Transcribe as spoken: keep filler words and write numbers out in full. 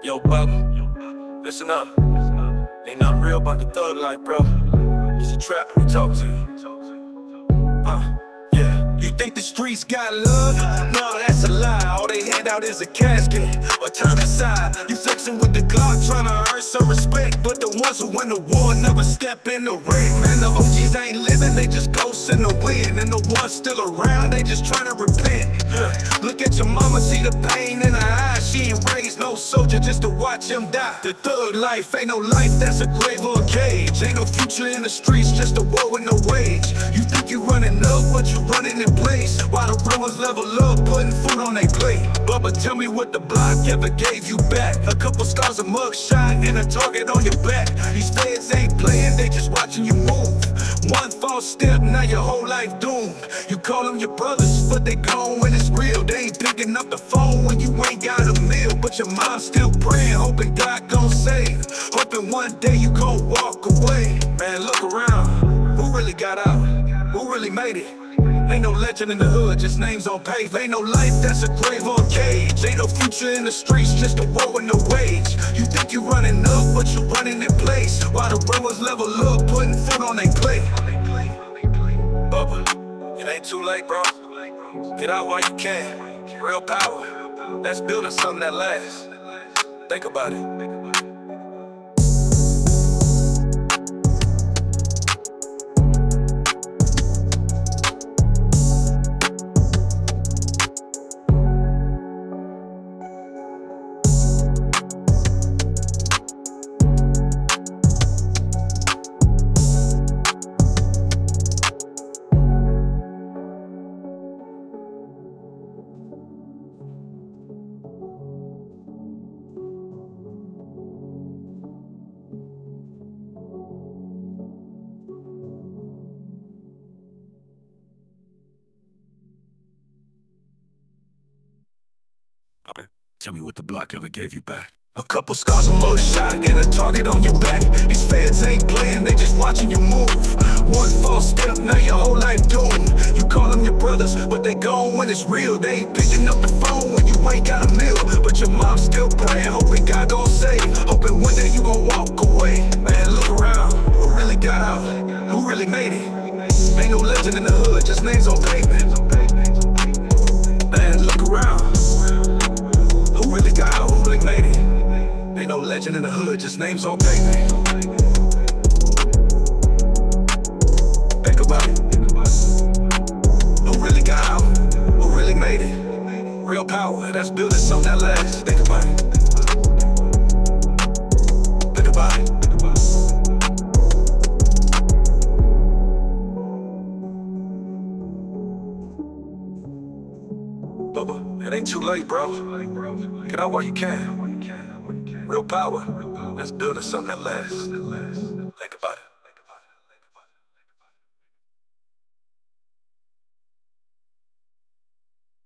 Yo, Bubba, listen up. Ain't nothing real about the thug life, bro. It's a trap we talk to you. Uh, yeah. You think the streets got love? No, that's a lie. All they hand out is a casket or turn aside. You flexing with the Glock, trying to earn some respect, but the ones who win the war never step in the ring. Man, the O Gs ain't living, they just ghosts in the wind. And the ones still around, they just trying to repent. Yeah. Look at your mama, see the pain in her eyes. She ain't raised no soldier just to watch him die. The thug life ain't no life, that's a grave or a cage. Ain't no future in the streets, just a war with no wage. You think you running up, but you running in place. While the real ones level up, putting food on their plate. Bubba, tell me what the block ever gave you back. A couple scars, a mugshot, and a target on your back. These feds ain't playing, they just watching you move. One false step, now your whole life doomed. You call them your brothers, but they gone when it's real. They ain't picking up the phone when you ain't got a meal. But your mom's still praying, hoping God gon' save. Hoping one day you gon' walk away. Man, look around, who really got out? Who really made it? Ain't no legend in the hood, just names on pave. Ain't no life, that's a grave or a cage. Ain't no future in the streets, just a war with no wage. You think you running up, but you running in place. While the real ones level up, putting food on their plate. Bubba, it ain't too late, bro. Get out while you can. Real power, that's building something that lasts. Think about it. Tell me what the block ever gave you back. A couple scars, a mugshot, and a target on your back. These feds ain't playing, they just watching you move. One false step, now your whole life doomed. You call them your brothers, but they gone when it's real. They ain't picking up the phone when you ain't got a meal. But your mom's still praying, hoping God gon' save. Hoping one day you gon' walk away. Man, look around, who really got out? Who really made it? Ain't no legend in the hood, just names on pavement. Man, look around, who really got out, who really made it? Ain't no legend in the hood, just names on pavement. Think about it. Who really got out, who really made it? Real power, that's building something that lasts. Think about it. Think about it. Bubba, it ain't too late, bro. Get out while you can. Real power, that's building something that lasts.